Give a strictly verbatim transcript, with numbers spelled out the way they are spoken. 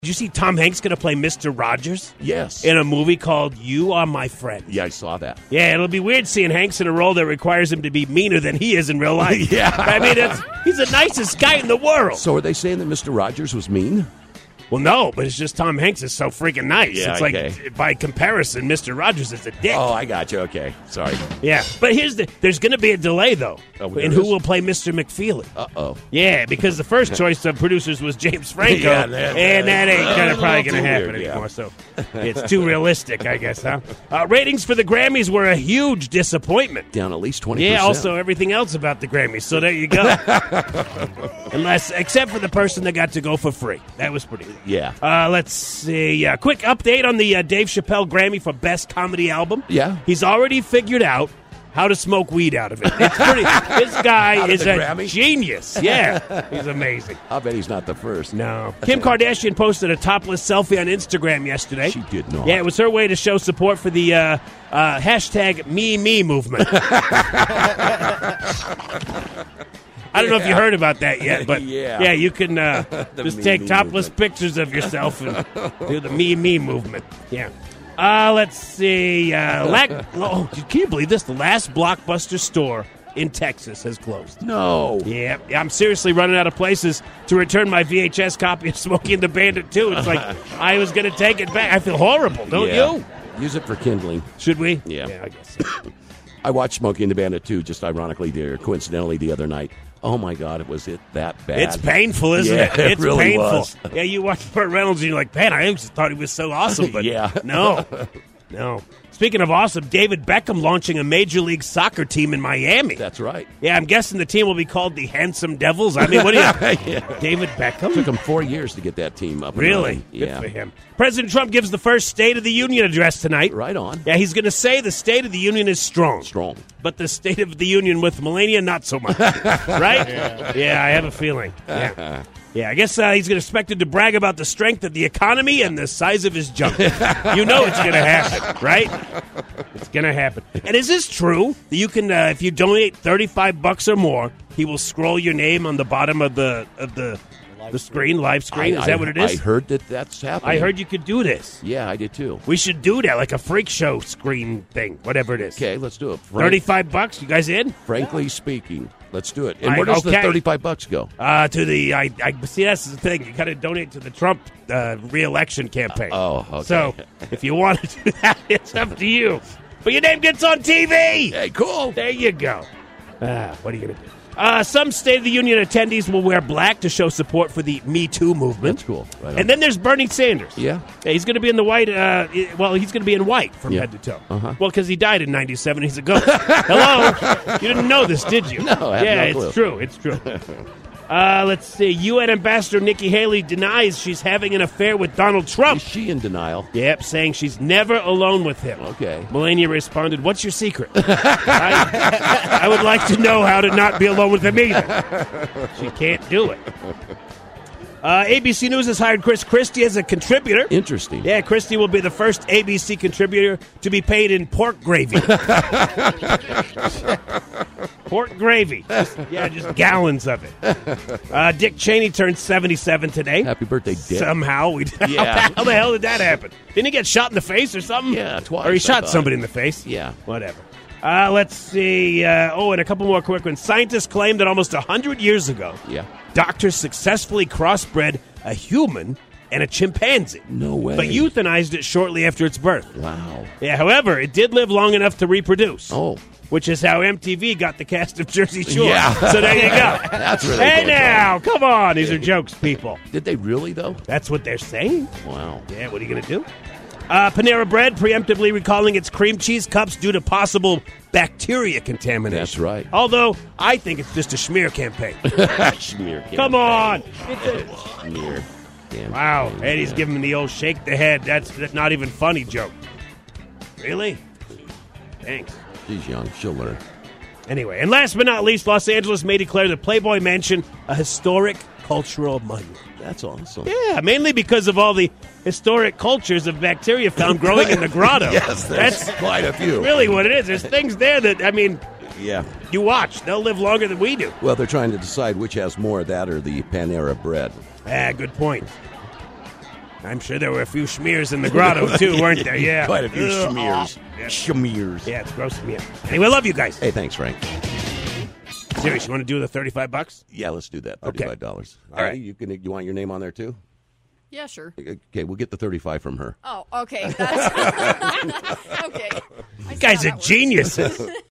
Did you see Tom Hanks going to play Mister Rogers? Yes. In a movie called You Are My Friend. Yeah, I saw that. Yeah, it'll be weird seeing Hanks in a role that requires him to be meaner than he is in real life. Yeah. I mean, it's, he's the nicest guy in the world. So are they saying that Mister Rogers was mean? Well, no, but it's just Tom Hanks is so freaking nice. Yeah, it's okay. like, by comparison, Mister Rogers is a dick. Oh, I got you. Okay. Sorry. Yeah, but here's the, there's going to be a delay, though, Oh, there in who is? will play Mister McFeely. Uh-oh. Yeah, because the first choice of producers was James Franco, Yeah, that- and that ain't that- gonna a probably little going to too happen weird, yeah. anymore, so it's too realistic, I guess, huh? Uh, ratings for the Grammys were a huge disappointment. Down at least twenty percent. Yeah, also everything else about the Grammys, so there you go. Unless, except for the person that got to go for free. That was pretty good. Yeah. Uh, let's see. Uh, quick update on the uh, Dave Chappelle Grammy for Best Comedy Album. Yeah. He's already figured out how to smoke weed out of it. It's pretty. This guy Out of is the a Grammy? genius. Yeah, he's amazing. I bet he's not the first. No. Kim Kardashian posted a topless selfie on Instagram yesterday. She did not. Yeah, it was her way to show support for the uh, uh, hashtag Me Me movement. I don't know if you heard about that yet, but Yeah. yeah, you can uh, The just Me take Me topless movement. pictures of yourself and do the Me Me movement. Yeah. Uh, let's see. Uh, lac- oh, can you believe this? The last Blockbuster store in Texas has closed. No. Yeah, I'm seriously running out of places to return my V H S copy of Smokey and the Bandit two. It's like I was going to take it back. I feel horrible, don't Yeah. you? Use it for kindling. Should we? Yeah. Yeah, I guess so. I watched Smokey and the Bandit too, just ironically, or coincidentally, the other night. Oh my God, was it that bad? It's painful, isn't Yeah, it? it It's really painful. was. Yeah, you watch Burt Reynolds and you're like, man, I just thought he was so awesome, but Yeah. no, no. Speaking of awesome, David Beckham launching a Major League Soccer team in Miami. That's right. Yeah, I'm guessing the team will be called the Handsome Devils. I mean, what do you... Yeah. David Beckham? Took him four years to get that team up. and Really? running. Good Yeah. for him. President Trump gives the first State of the Union address tonight. Right on. Yeah, he's going to say the State of the Union is strong. Strong. But the State of the Union with Melania, not so much. Right? Yeah. yeah, I have a feeling. Yeah. Yeah, I guess uh, he's expected to brag about the strength of the economy and the size of his junk. You know it's going to happen, right? It's going to happen. And is this true that you can, uh, if you donate thirty-five bucks or more, he will scroll your name on the bottom of the of the the screen, live screen? I, Is that I- what it is? I heard that that's happening. I heard you could do this. Yeah, I did too. We should do that, like a freak show screen thing, whatever it is. Okay, let's do it. Frank, thirty-five bucks. You guys in? Frankly speaking, let's do it. And I- where does the okay. thirty-five bucks go? Uh, to the I, I see that's the thing. You got to donate to the Trump uh, re-election campaign. Oh, okay. So if you want to do that, it's up to you. But your name gets on T V. Hey, cool. There you go. Ah, what are you gonna do? Uh, some State of the Union attendees will wear black to show support for the Me Too movement. That's cool. Right on. And then there's Bernie Sanders. Yeah. Yeah, he's going to be in the white. Uh, i- well, he's going to be in white from Yeah. head to toe. Uh-huh. Well, because he died in ninety-seven. He's a ghost. Hello, you didn't know this, did you? No, I had yeah, no it's clue. true. It's true. Uh, let's see. U N Ambassador Nikki Haley denies she's having an affair with Donald Trump. Is she in denial? Yep, saying she's never alone with him. Okay. Melania responded, "What's your secret?" I, I would like to know how to not be alone with him either. She can't do it. Uh, A B C News has hired Chris Christie as a contributor. Interesting. Yeah, Christie will be the first A B C contributor to be paid in pork gravy. Pork gravy. Just- yeah, just gallons of it. Uh, Dick Cheney turned seventy-seven today. Happy birthday, Dick. Somehow. We, Yeah. how the hell did that happen? Didn't he get shot in the face or something? Yeah, twice, Or he I shot thought. somebody in the face? Yeah. Whatever. Uh, let's see. Uh, oh, and a couple more quick ones. Scientists claim that almost one hundred years ago, Yeah. doctors successfully crossbred a human and a chimpanzee. No way. But euthanized it shortly after its birth. Wow. Yeah, however, it did live long enough to reproduce. Oh. Which is how M T V got the cast of Jersey Shore. Yeah. So there you go. That's where they Hey go, now, come on. These are jokes, people. Did they really, though? That's what they're saying. Wow. Yeah, what are you going to do? Uh, Panera Bread preemptively recalling its cream cheese cups due to possible bacteria contamination. That's right. Although, I think it's just a smear campaign. Smear. Come on. It's a- Smear. Damn. wow, shame, Eddie's yeah. giving him the old shake the head. That's, that's not even funny joke. Really? Thanks. She's young. She'll learn. Anyway, and last but not least, Los Angeles may declare the Playboy Mansion a historic cultural monument. That's awesome. Yeah, mainly because of all the historic cultures of bacteria found growing in the grotto. Yes, there's That's quite a few. really what it is. There's things there that, I mean, Yeah. you watch. They'll live longer than we do. Well, they're trying to decide which has more, that or the Panera Bread. Ah, good point. I'm sure there were a few schmears in the grotto, too, weren't there? Yeah. Quite a few Ugh. schmears. Yeah. Schmears. Yeah, it's gross to me. Anyway, love you guys. Hey, thanks, Frank. Serious, you want to do the thirty-five bucks? Yeah, let's do that. Okay. Thirty-five dollars. All right. You can. You want your name on there too? Yeah, sure. Okay, we'll get the thirty-five from her. Oh, okay. That's okay. I You see guys how are that works. geniuses.